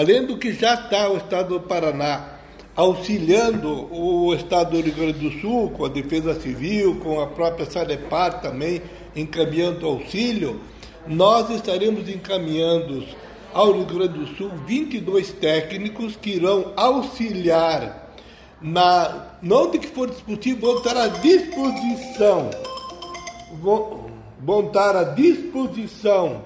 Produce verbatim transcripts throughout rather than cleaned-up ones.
além do que já está o Estado do Paraná auxiliando o Estado do Rio Grande do Sul, com a Defesa Civil, com a própria Sanepar também encaminhando auxílio, nós estaremos encaminhando ao Rio Grande do Sul vinte e dois técnicos que irão auxiliar, na, não de que for disponível, vão estar à disposição, vão, vão estar à disposição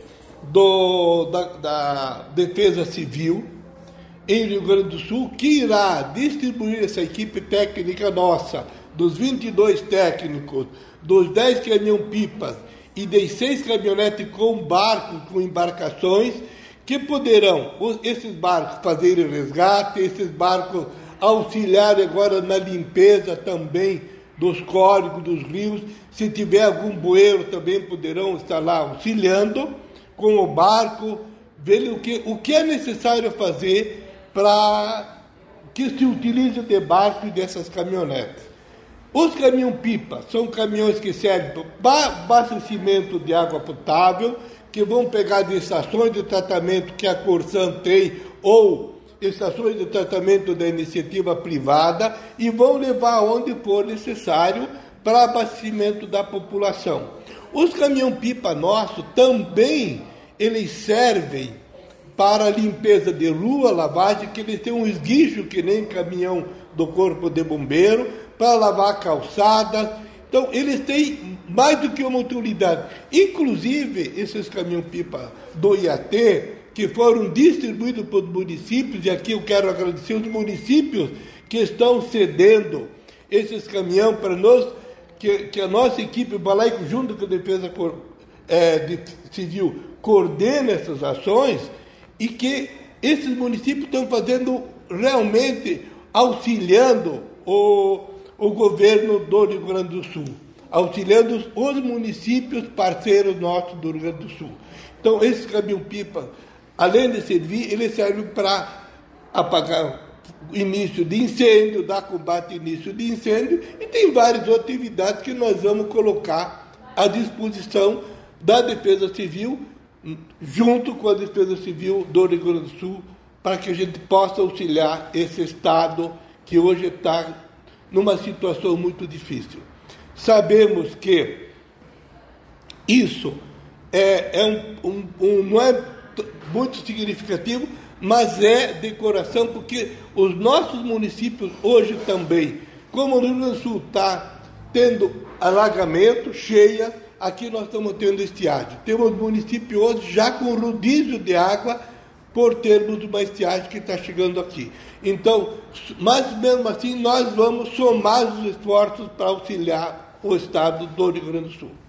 do, da, da Defesa Civil em Rio Grande do Sul, que irá distribuir essa equipe técnica nossa, dos vinte e dois técnicos, dos dez caminhão-pipas e das seis caminhonetes com barcos, com embarcações, que poderão, esses barcos, fazerem resgate, esses barcos auxiliarem agora na limpeza também dos córregos, dos rios. Se tiver algum bueiro, também poderão estar lá auxiliando com o barco, ver o que, o que é necessário fazer para que se utilize de barco e dessas caminhonetes. Os caminhão-pipa são caminhões que servem para abastecimento de água potável, que vão pegar de estações de tratamento que a Corsan tem ou estações de tratamento da iniciativa privada e vão levar onde for necessário para abastecimento da população. Os caminhão-pipa nossos também eles servem para limpeza de rua, lavagem, que eles têm um esguicho que nem caminhão do Corpo de Bombeiro, para lavar calçadas. Então, eles têm mais do que uma utilidade. Inclusive, esses caminhão-pipa do I A T, que foram distribuídos para os municípios, e aqui eu quero agradecer os municípios que estão cedendo esses caminhões para nós, que, que a nossa equipe, Balaico, junto com a Defesa é, de Civil, coordena essas ações, e que esses municípios estão fazendo realmente, auxiliando o, o governo do Rio Grande do Sul, auxiliando os municípios parceiros nossos do Rio Grande do Sul. Então, esses caminhão-pipa, além de servir, eles servem para apagar início de incêndio, dar combate ao início de incêndio, e tem várias outras atividades que nós vamos colocar à disposição da Defesa Civil, junto com a Defesa Civil do Rio Grande do Sul, para que a gente possa auxiliar esse Estado que hoje está numa situação muito difícil. Sabemos que isso é, é um, um, um, não é muito significativo, mas é de coração, porque os nossos municípios hoje também, como o Rio Grande do Sul está tendo alagamento, cheia, aqui nós estamos tendo estiagem. Temos municípios hoje já com rodízio de água por termos uma estiagem que está chegando aqui. Então, mas mesmo assim, nós vamos somar os esforços para auxiliar o Estado do Rio Grande do Sul.